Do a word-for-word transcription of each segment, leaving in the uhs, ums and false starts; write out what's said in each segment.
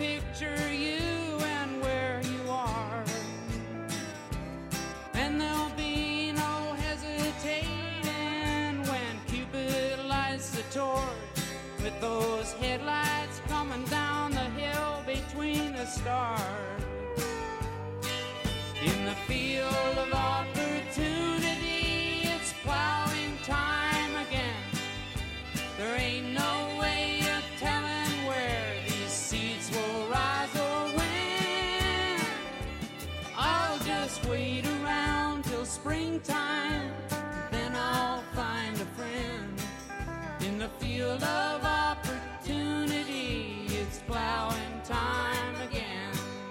picture you and where you are, and there'll be no hesitating when Cupid lights the torch with those headlights coming down the hill between the stars. In the field of opportunity, it's plowing time again. There ain't no way of telling where these seeds will rise or when. I'll just wait around till springtime, then I'll find a friend. In the field of opportunity, it's plowing time again.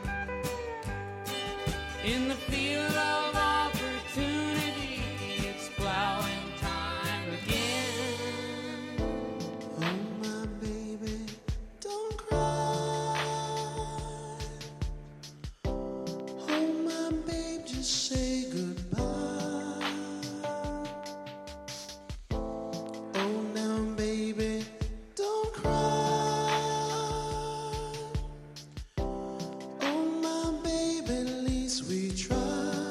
In the field of opportunity, it's plowing time again. Oh, my baby, don't cry. Oh, my babe, just say goodbye. Oh, now, baby, don't cry. Oh, my baby, at least we try.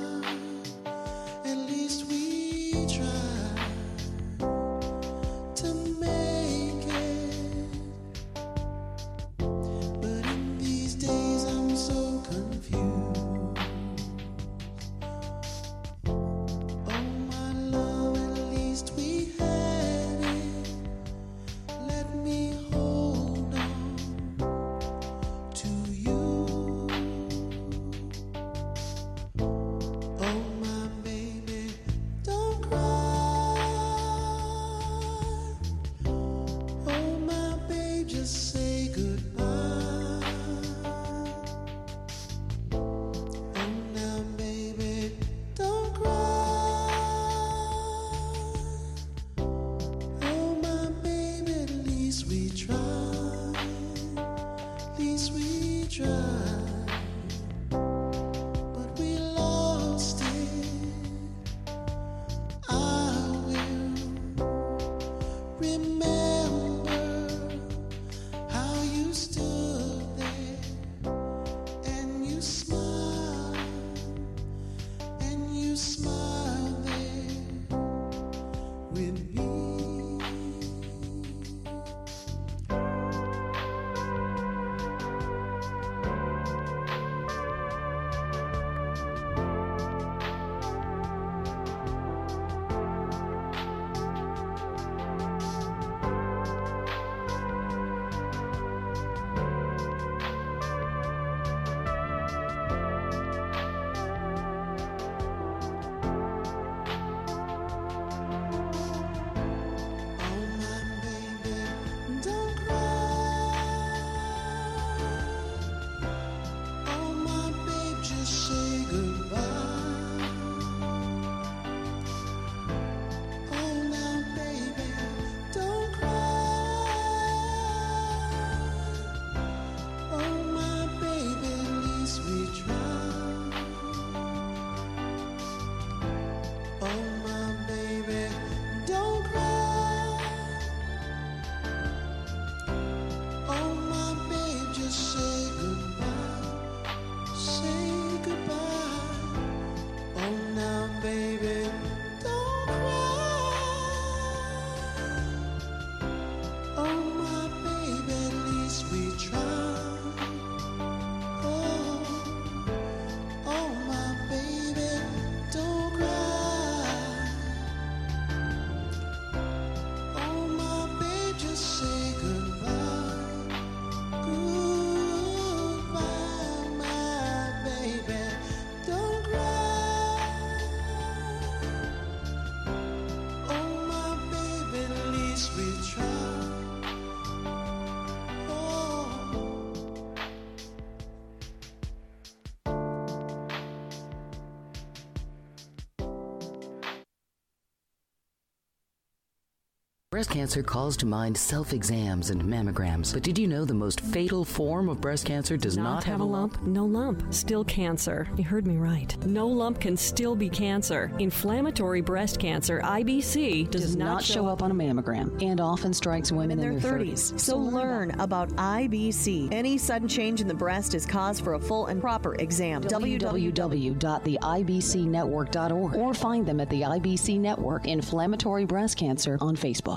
Breast cancer calls to mind self-exams and mammograms. But did you know the most fatal form of breast cancer does not, not have a lump? lump? No lump. Still cancer. You heard me right. No lump can still be cancer. Inflammatory breast cancer, I B C, does, does not, not show up on a mammogram and often strikes women in, in their thirties. So learn about I B C. Any sudden change in the breast is cause for a full and proper exam. w w w dot the i b c network dot org or find them at the I B C Network Inflammatory Breast Cancer on Facebook.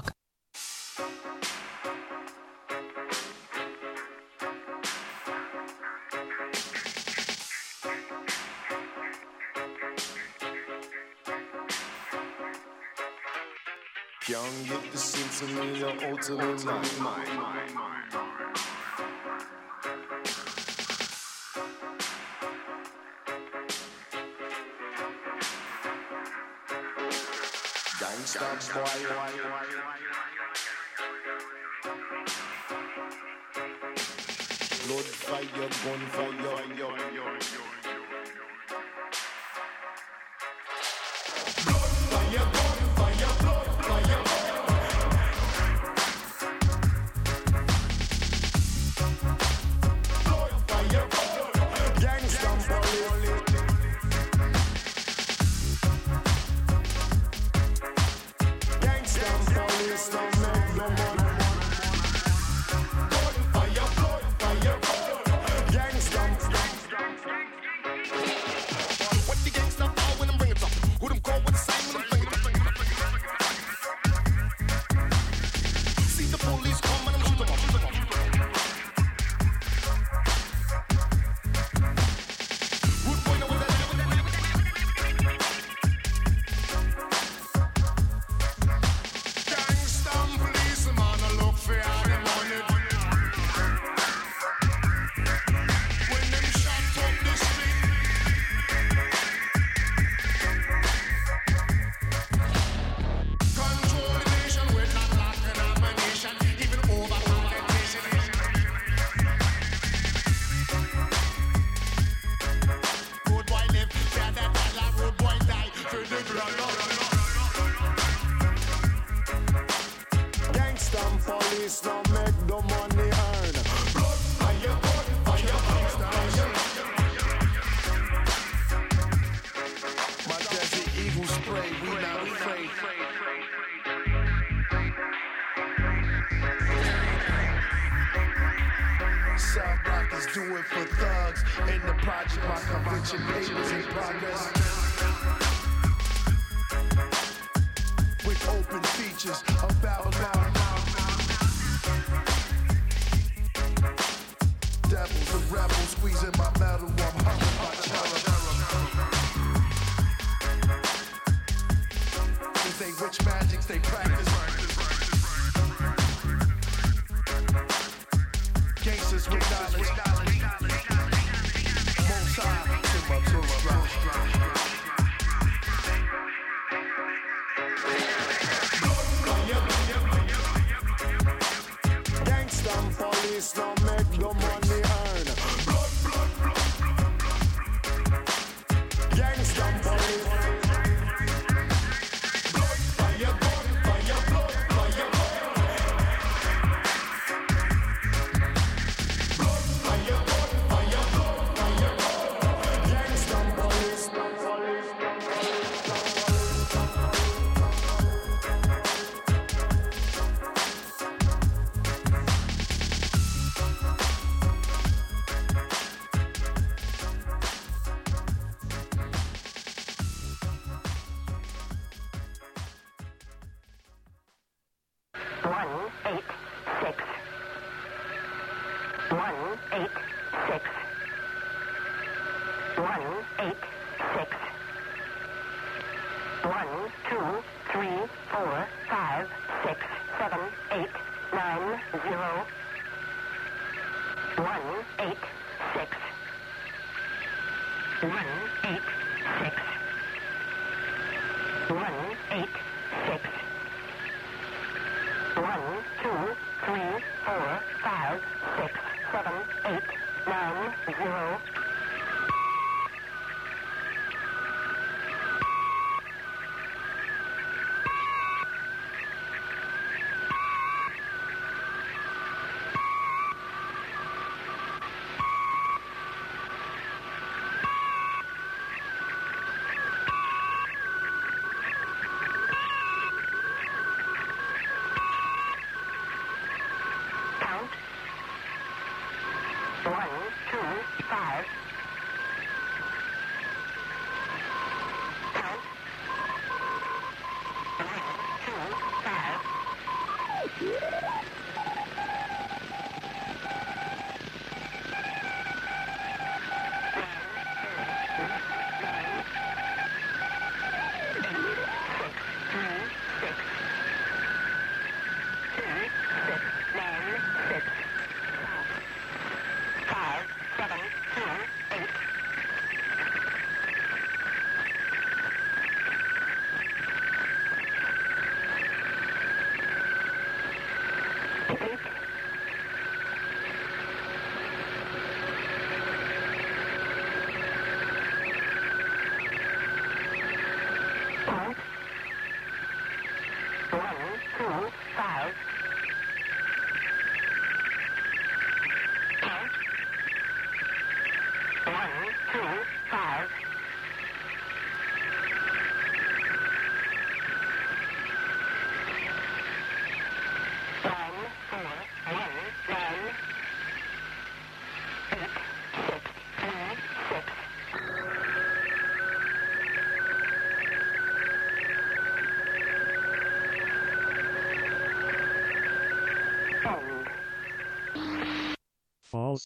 Can't get the sense of me out of my mind. Gangsta boy, blood fire, gun fire.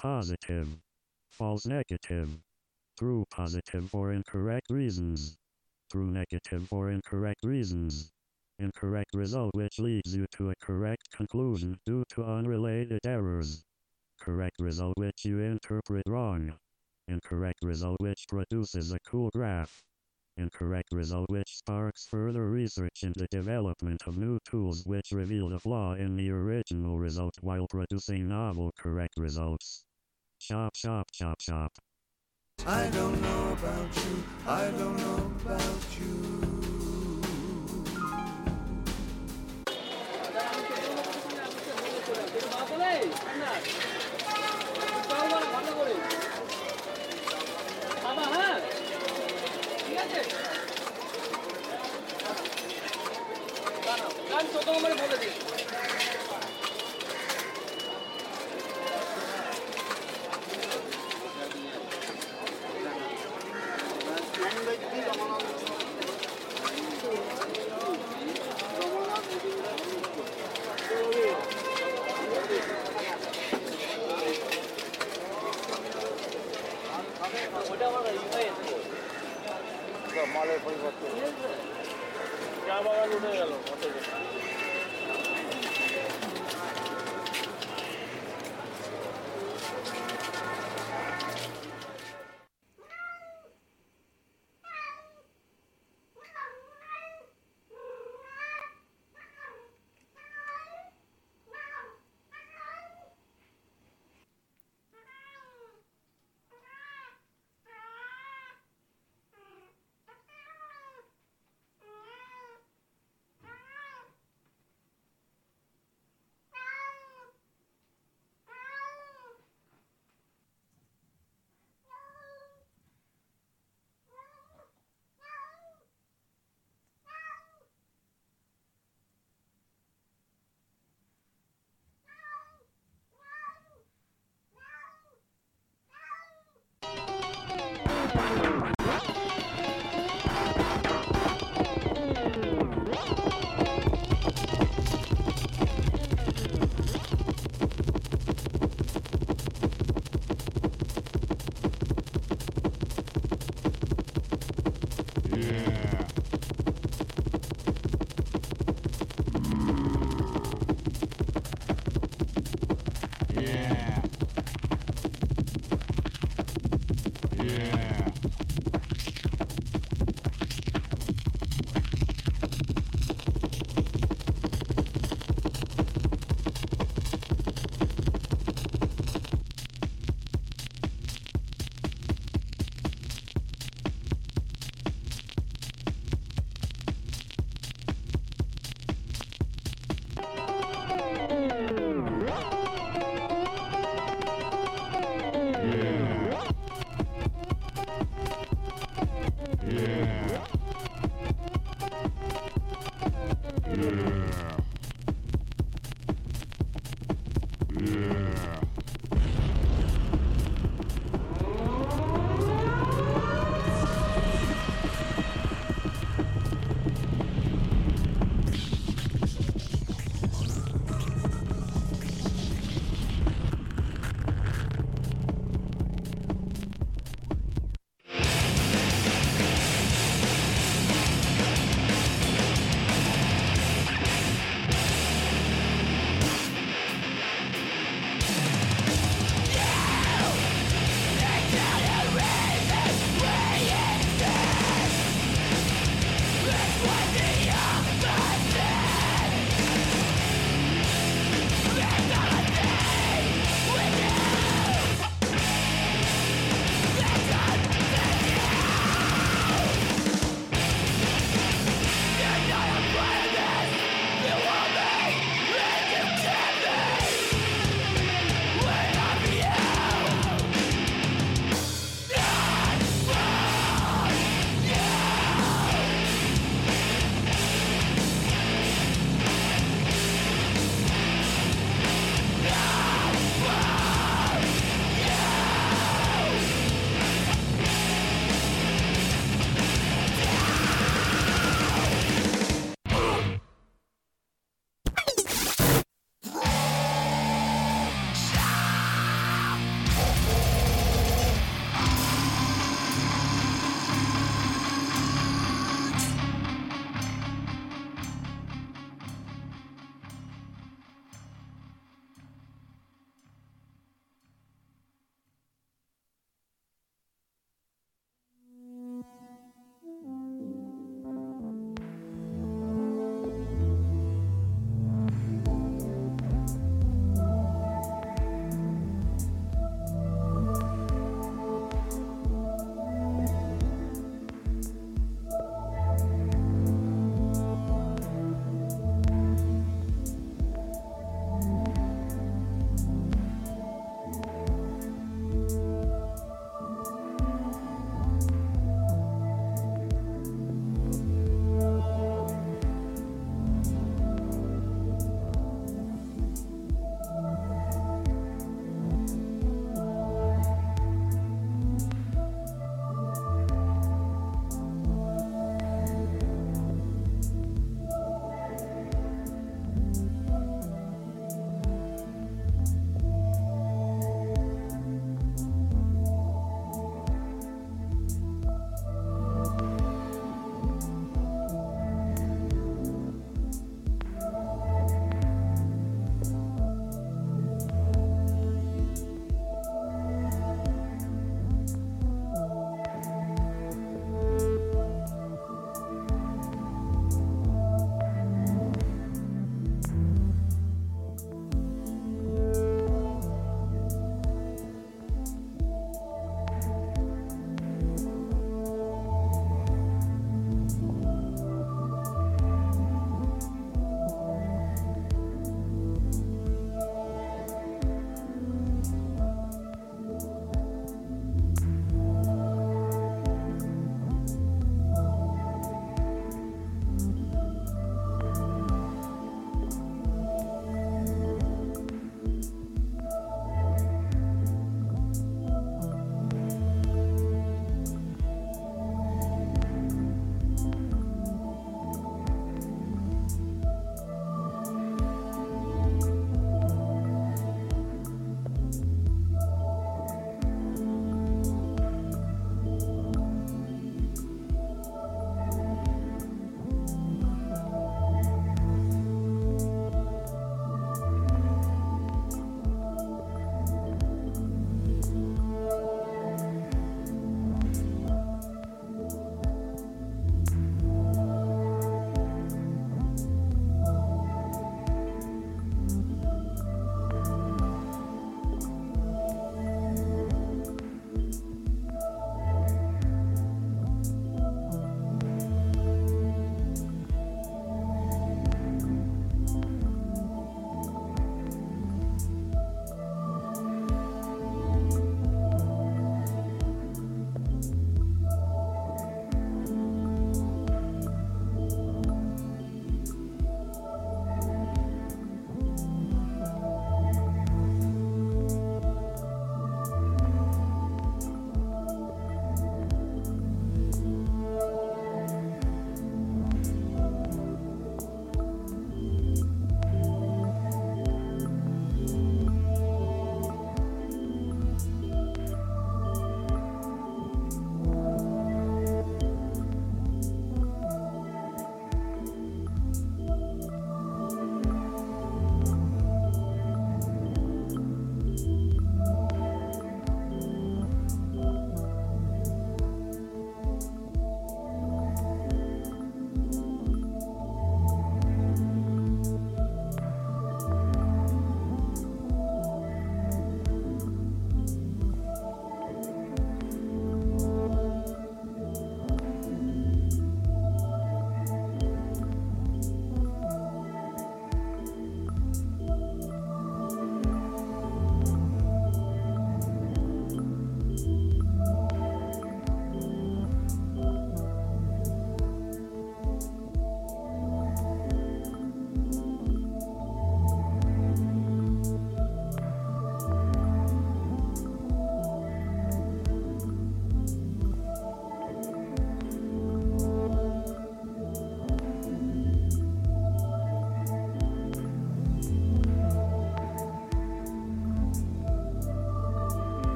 positive, false negative, true positive for incorrect reasons, true negative for incorrect reasons, incorrect result which leads you to a correct conclusion due to unrelated errors, correct result which you interpret wrong, incorrect result which produces a cool graph, incorrect result which sparks further research in the development of new tools which reveal the flaw in the original result while producing novel correct results. Shop, shop, shop, shop. I don't know about you, I don't know about you. মালের পরিবর্তন চা বাগান উঠে গেল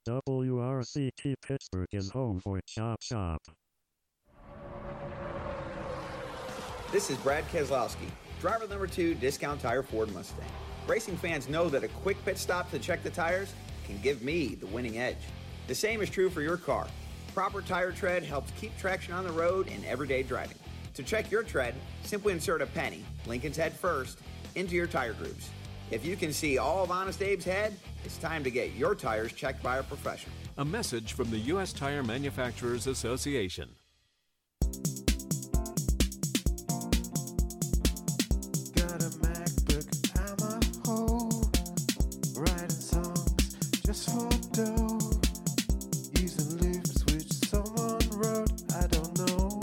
W R C T Pittsburgh is home for Chop Shop. This is Brad Keselowski, driver number two, Discount Tire Ford Mustang. Racing fans know that a quick pit stop to check the tires can give me the winning edge. The same is true for your car. Proper tire tread helps keep traction on the road in everyday driving. To check your tread, simply insert a penny, Lincoln's head first, into your tire grooves. If you can see all of Honest Abe's head, it's time to get your tires checked by a professional. A message from the U S Tire Manufacturers Association. Got a MacBook, I'm a hoe, writing songs just for dough, using loops which someone wrote, I don't know.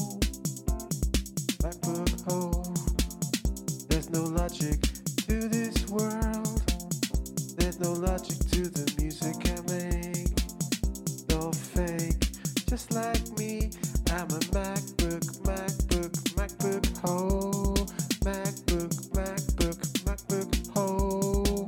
MacBook hoe, there's no logic to this world, there's no logic to the music I make. You're fake, just like me. I'm a MacBook, MacBook, MacBook ho. MacBook, MacBook, MacBook ho.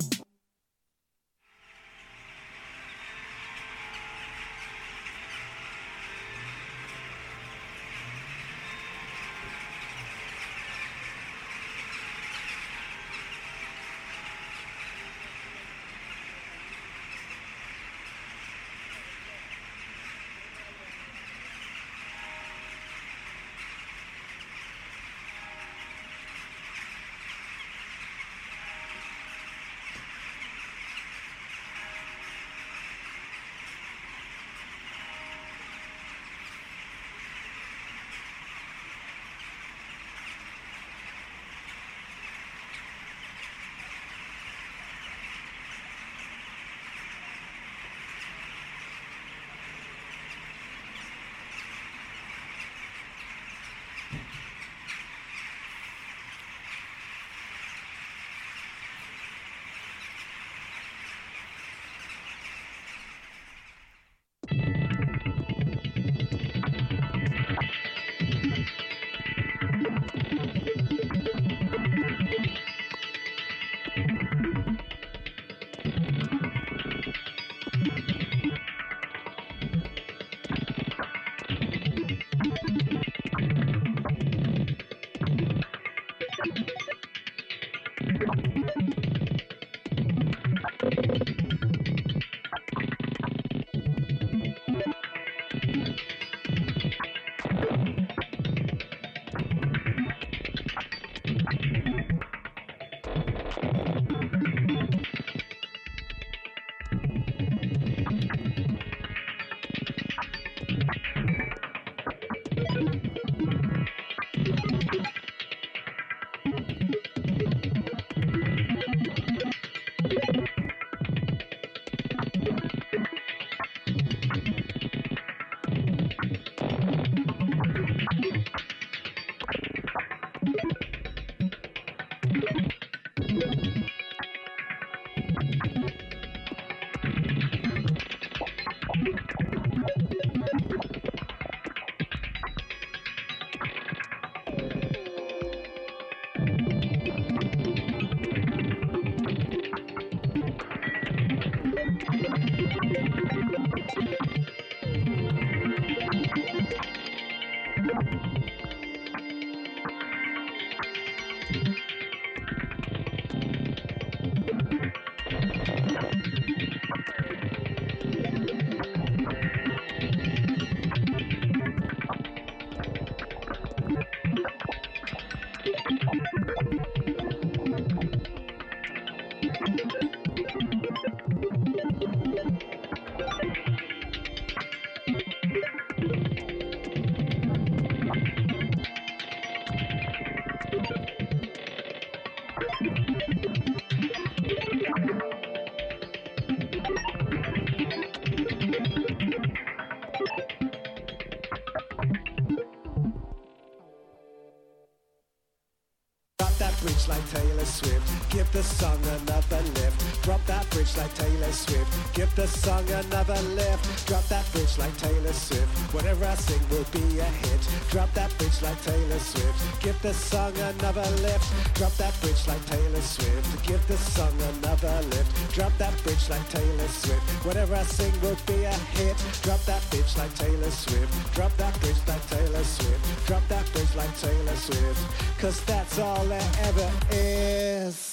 Like Taylor Swift, give the song another lift. Drop that bridge bridge like Taylor Swift. Give the song another lift. Drop that bridge like Taylor Swift. Whatever I sing will be a hit. Drop that bridge like Taylor Swift. Give the song another lift. Drop that bridge like Taylor Swift. Give the song another lift. Drop that bridge like Taylor Swift. Whatever I sing will be a hit. Drop that bitch like Taylor Swift. Drop that bridge like Taylor Swift. Drop that bridge like Taylor Swift. Cause that's all there ever is.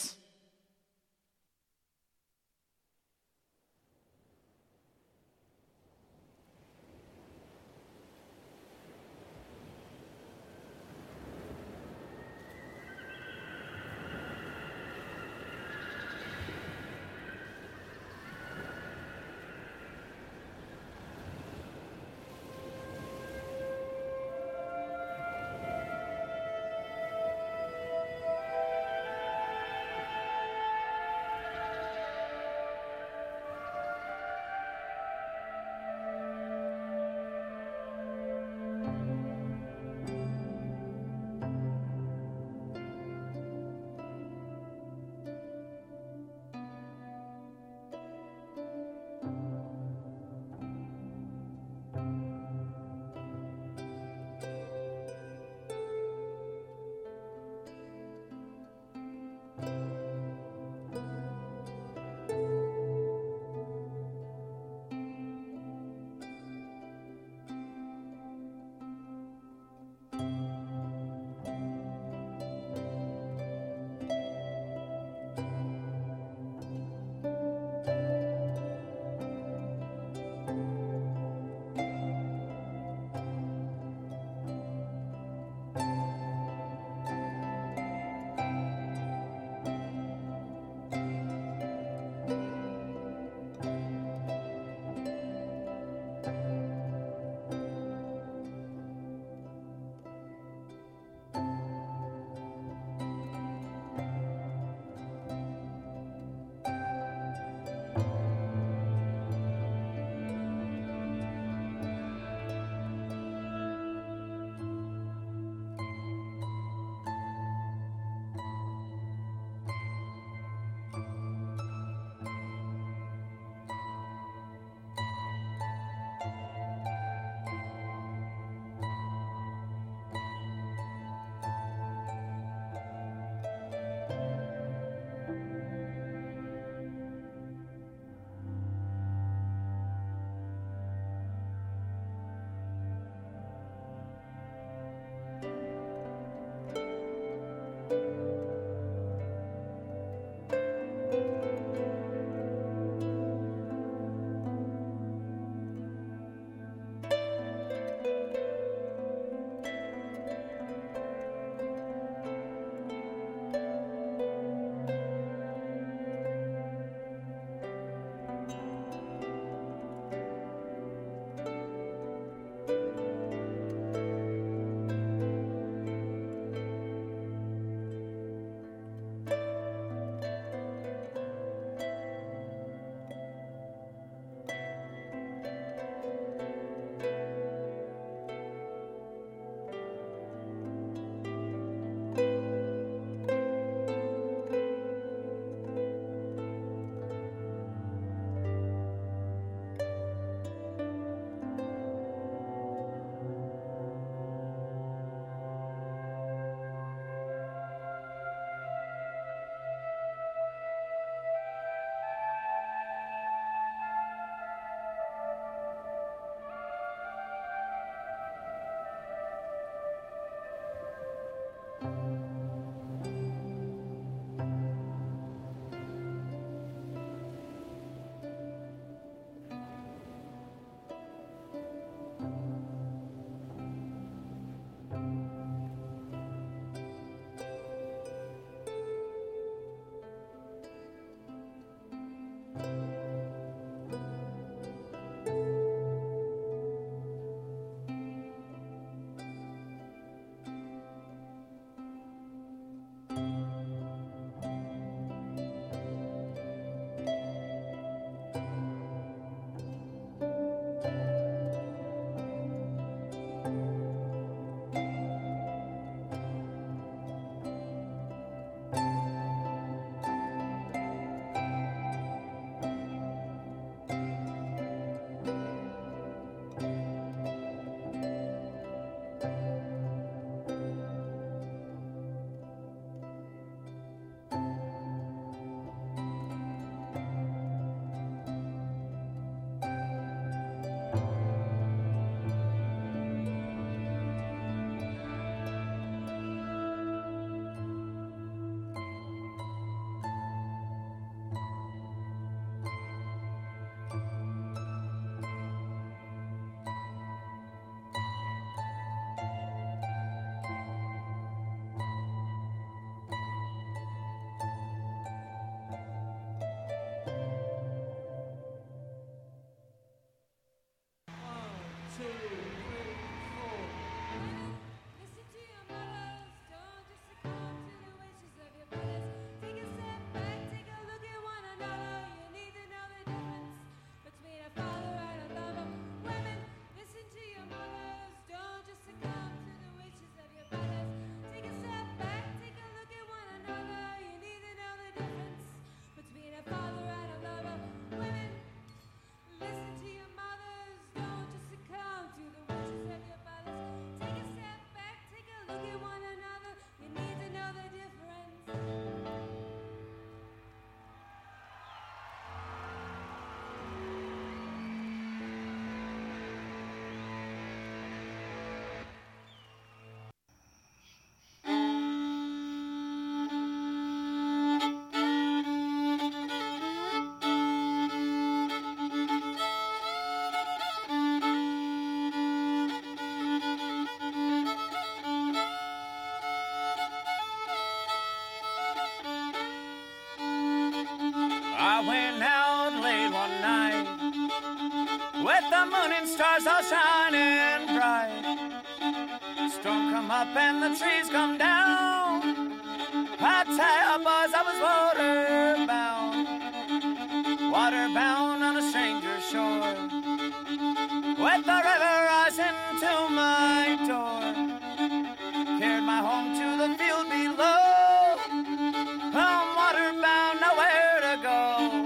with the moon and stars all shining bright. Storm come up and the trees come down. I tell you, boys, I was water bound, water bound on a stranger's shore, with the river rising to my door. Carried my home to the field below. I'm water bound, nowhere to go.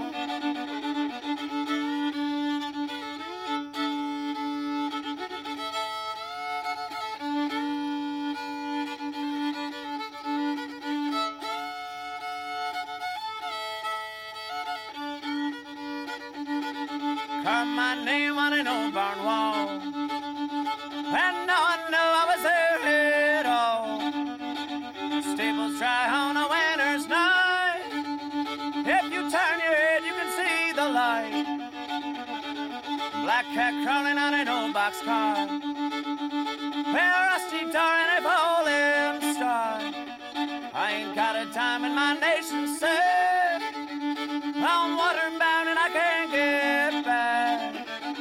Carved my name on an old barn wall, and no one knew I was there at all. Stables dry on a winter's night. If you turn your head, you can see the light. Black cat crawling on an old boxcar, a rusty door and a falling star. I ain't got a dime in my nation set. I'm water bound and I can't get back.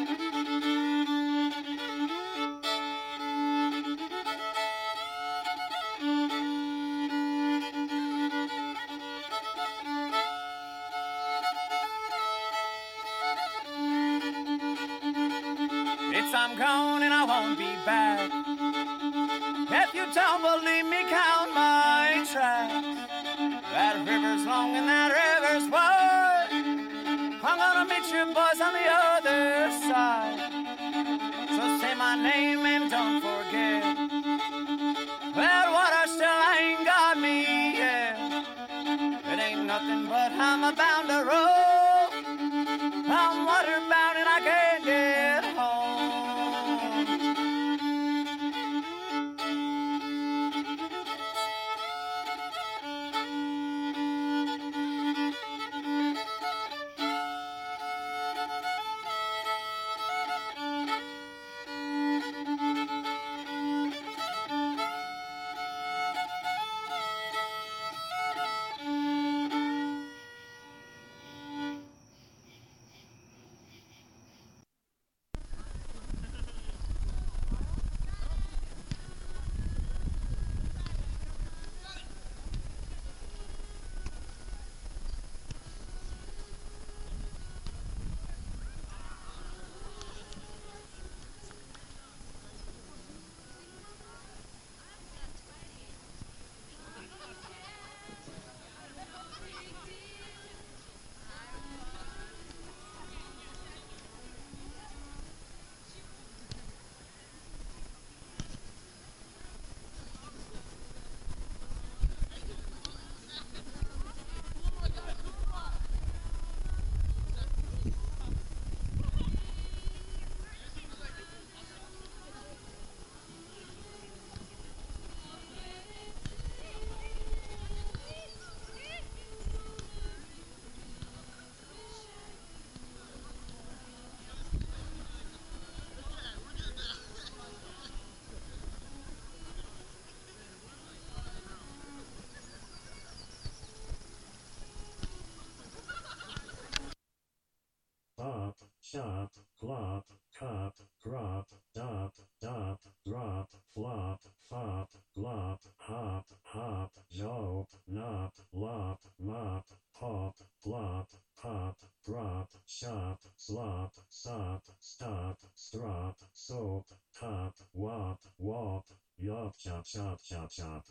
It's I'm gone and I won't be back. If you don't believe me, count my tracks. That river's long and that river's wide. I'm gonna meet you boys on the other side. So say my name and don't forget that water still ain't got me yet. It ain't nothing but I'm bound to roll. I'm water bound and I can't get home. Pop, shop, clop, cop, crop, dop, dop, drop, flop, fop, glop, hop, hop, jope, nop, lop, mop, pop, plop, pop, drop, shop, slop, sop, stop, strop, soap, top, wop, wop, yop, chop, chop, chop, chop.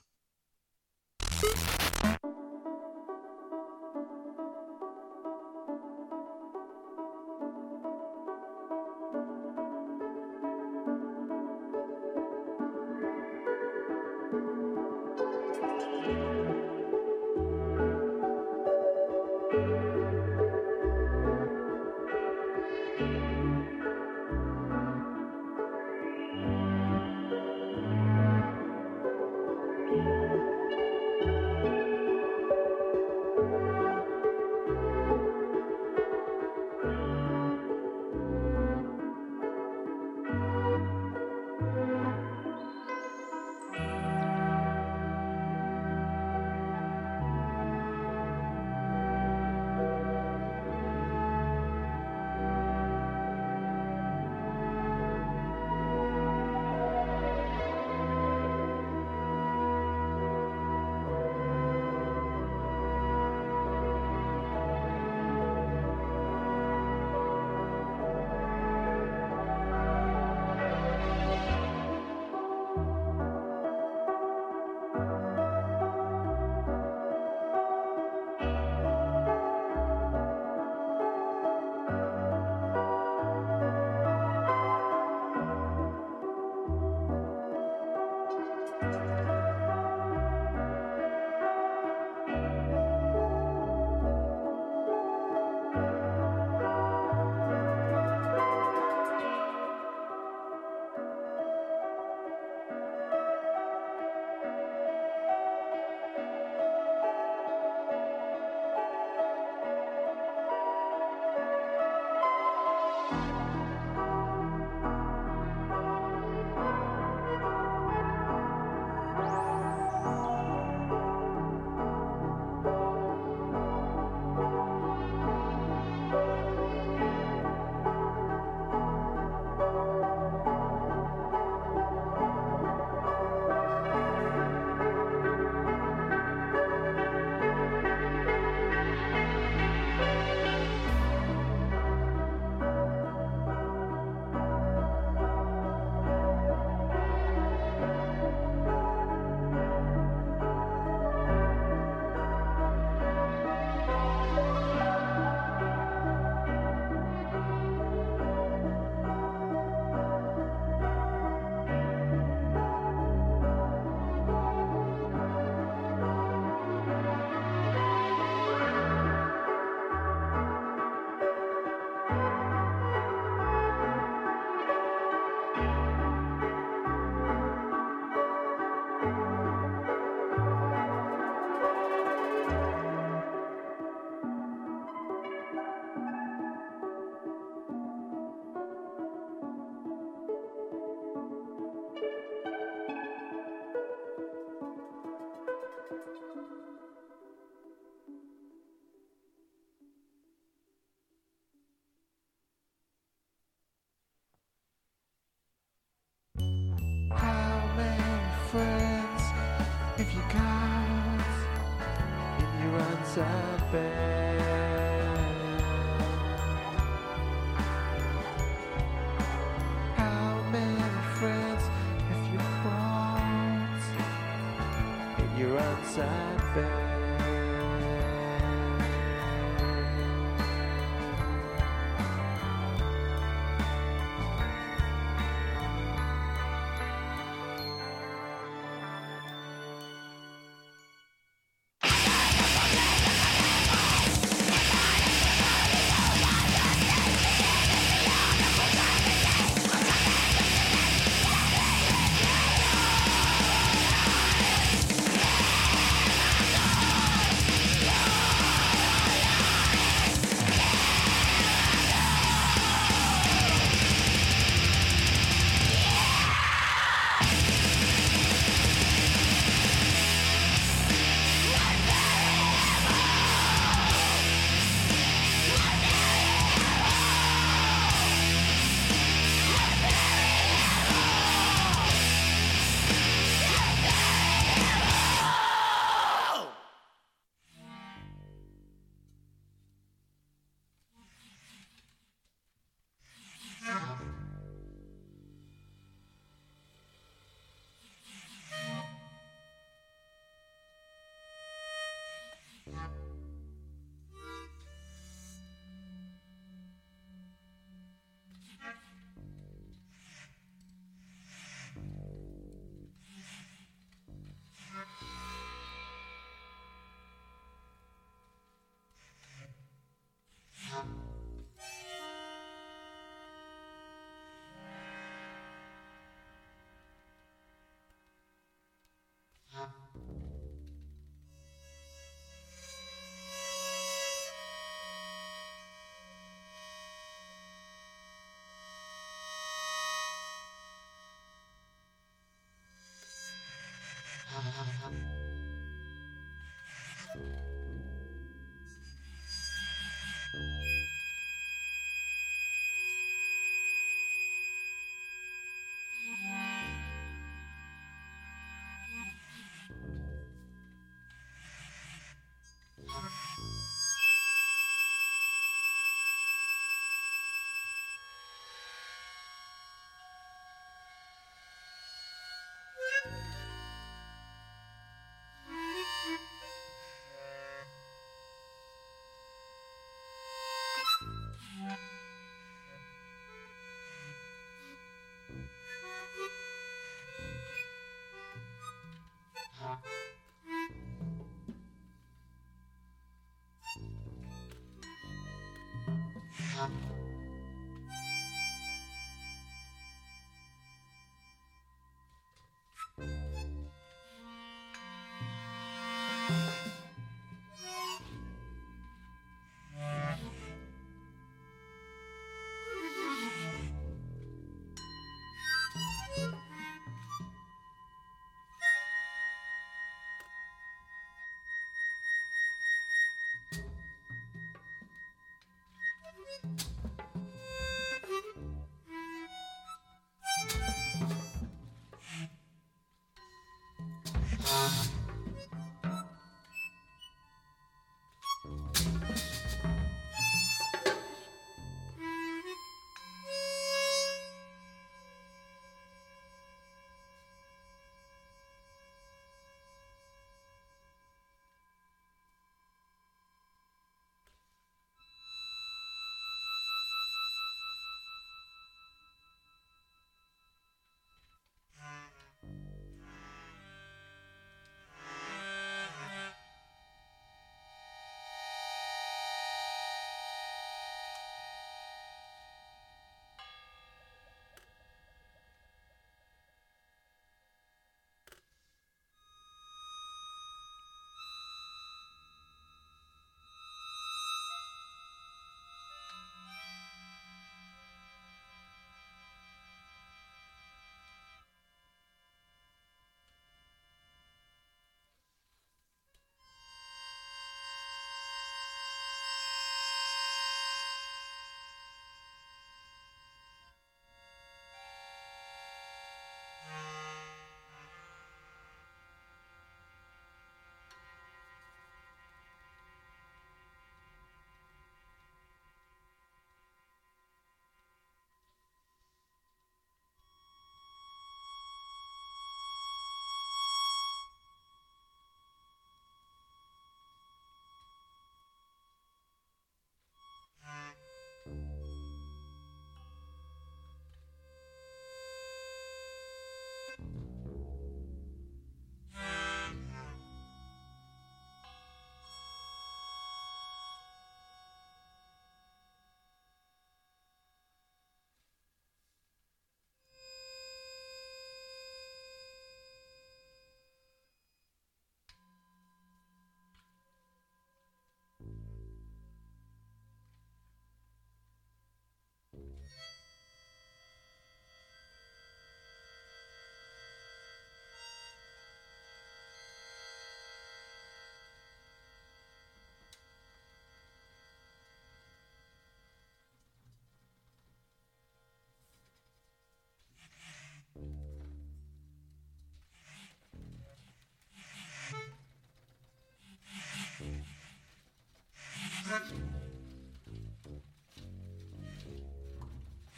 sad face.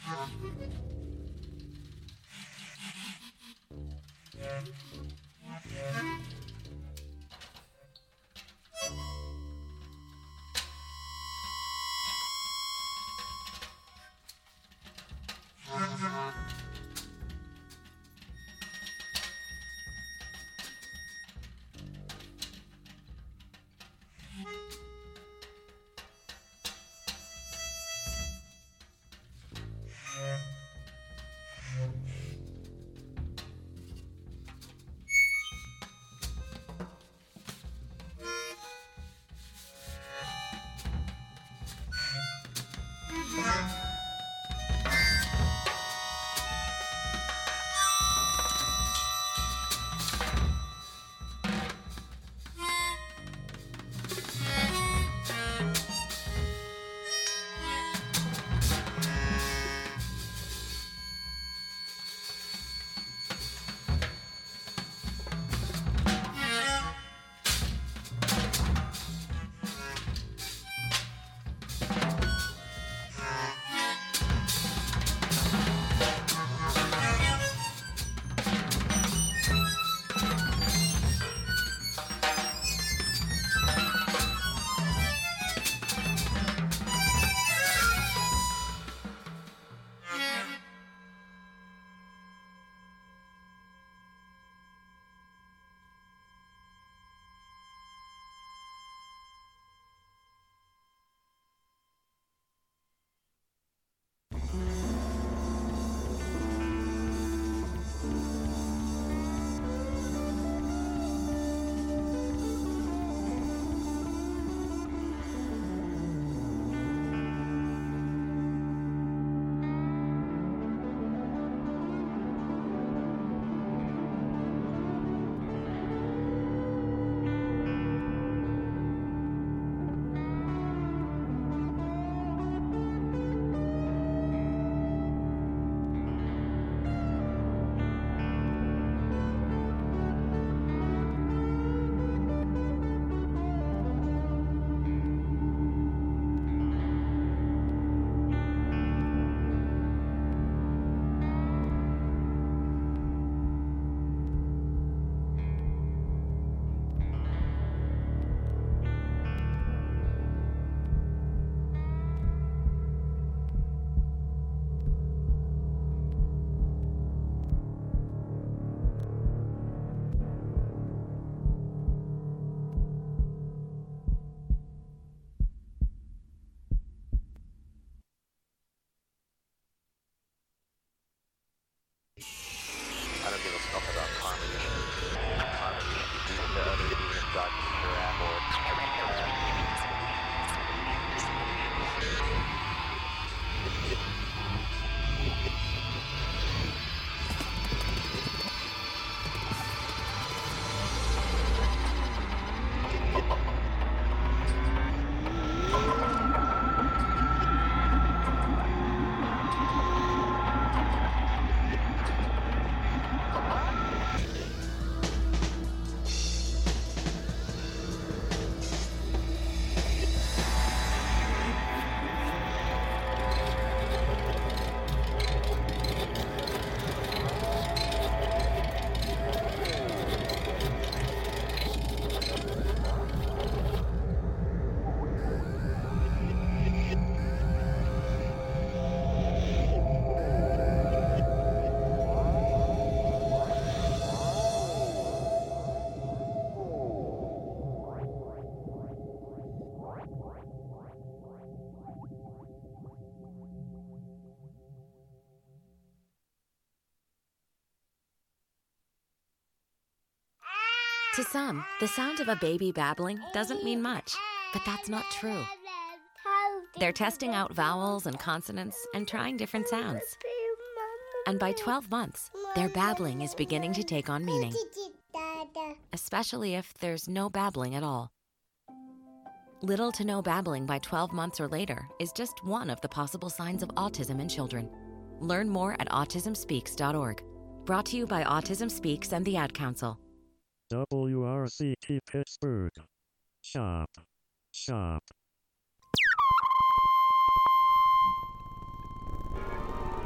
I don't give a fuck about karma. Karma is the other demons got your To some, the sound of a baby babbling doesn't mean much, but that's not true. They're testing out vowels and consonants and trying different sounds. And by twelve months, their babbling is beginning to take on meaning, especially if there's no babbling at all. Little to no babbling by twelve months or later is just one of the possible signs of autism in children. Learn more at autism speaks dot org. Brought to you by Autism Speaks and the Ad Council. W R C T Pittsburgh. Shop. Shop.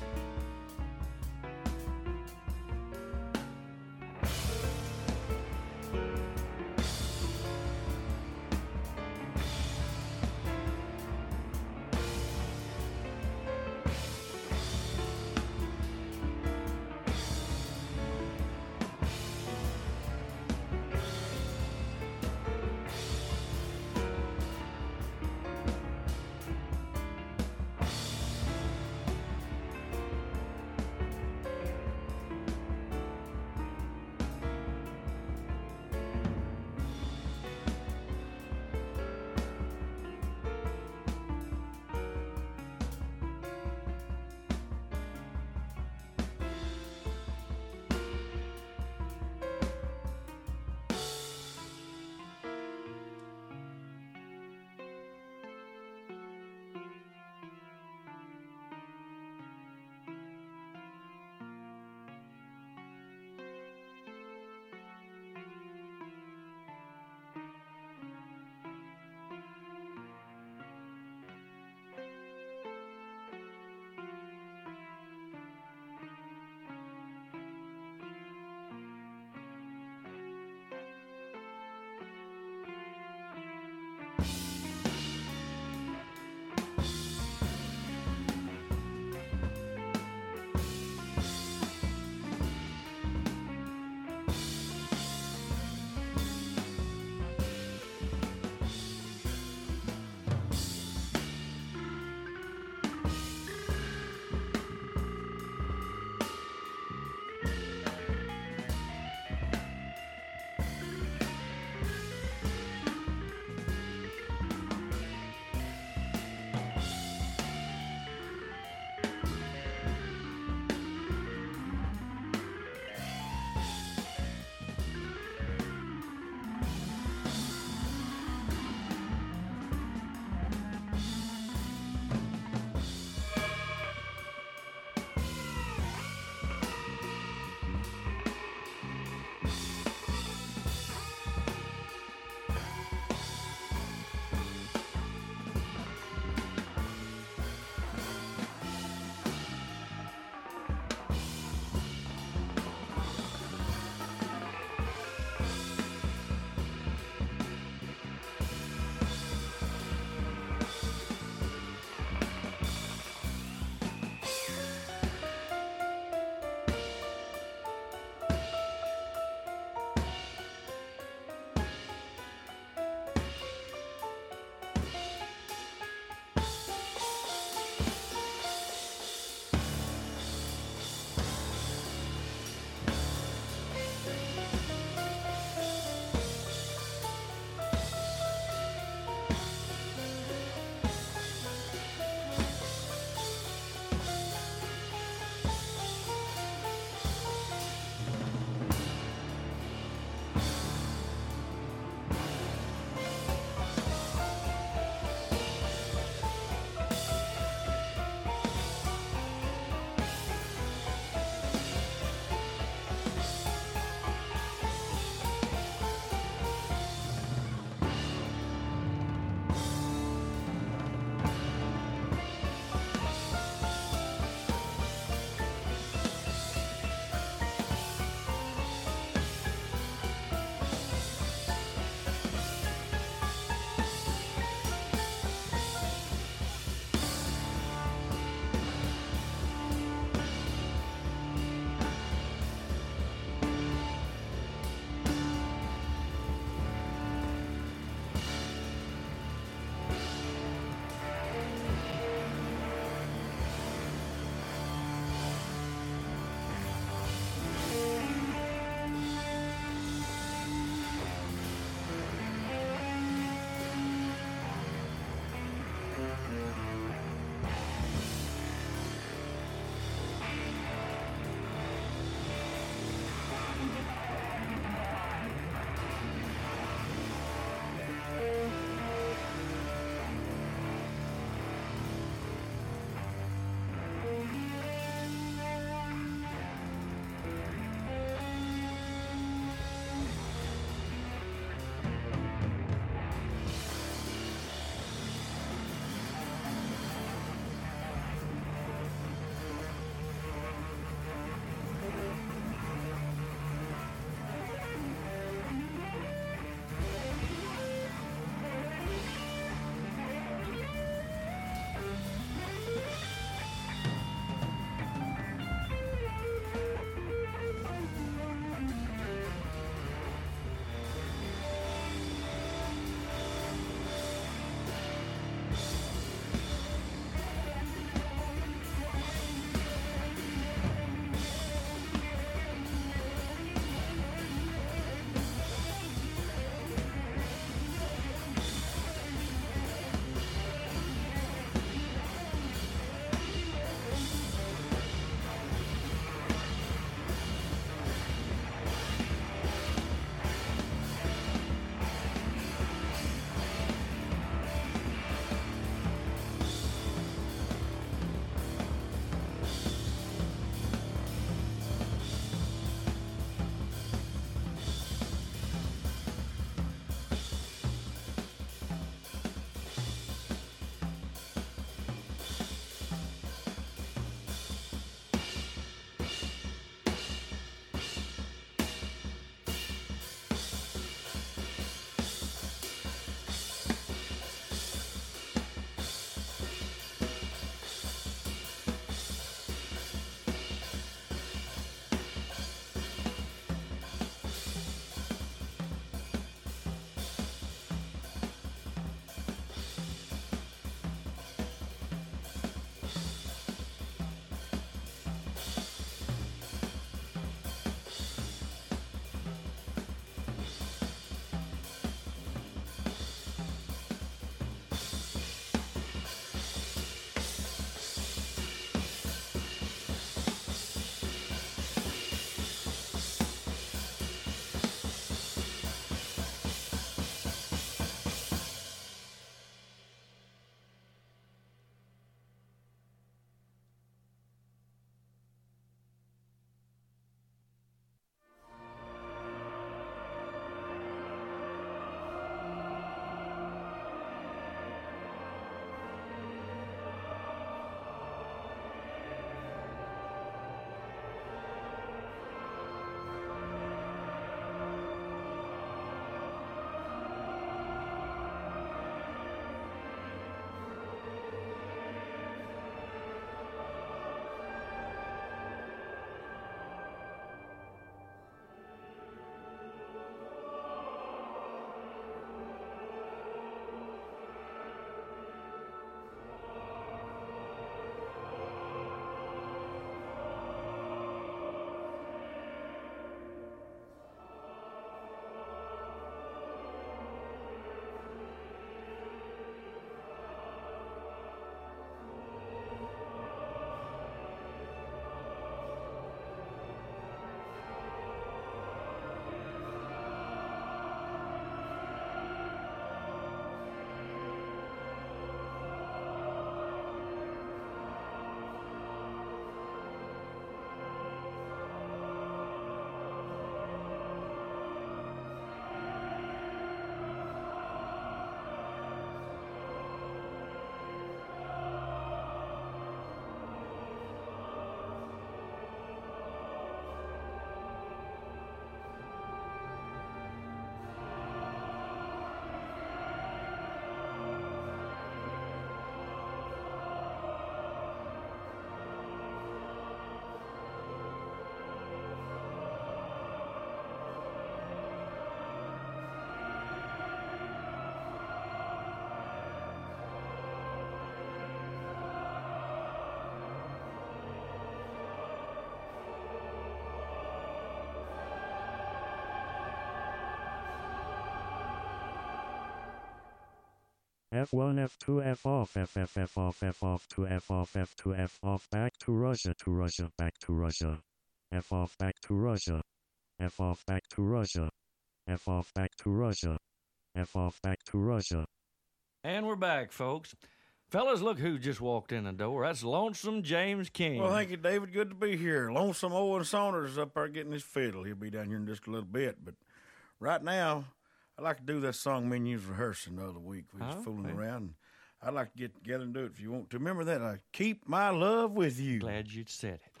F one, F two, F off, F F, F off, F off, to F off, F two, F off, back to Russia, to Russia, back to Russia. F off, back to Russia. F off, back to Russia. F off, back to Russia. F off, back to Russia. And we're back, folks. Fellas, look who just walked in the door. That's Lonesome James King. Well, thank you, David. Good to be here. Lonesome Owen Saunders is up there getting his fiddle. He'll be down here in just a little bit. But right now, I'd like to do that song me and you was rehearsing the other week. We was Oh, fooling okay. around. I'd like to get together and do it if you want to. Remember that? I keep my love with you. Glad you said it.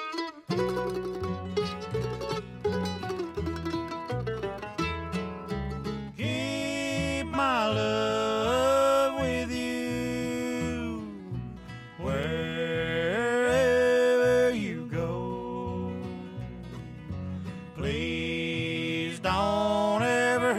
Keep my love with you wherever you go. Please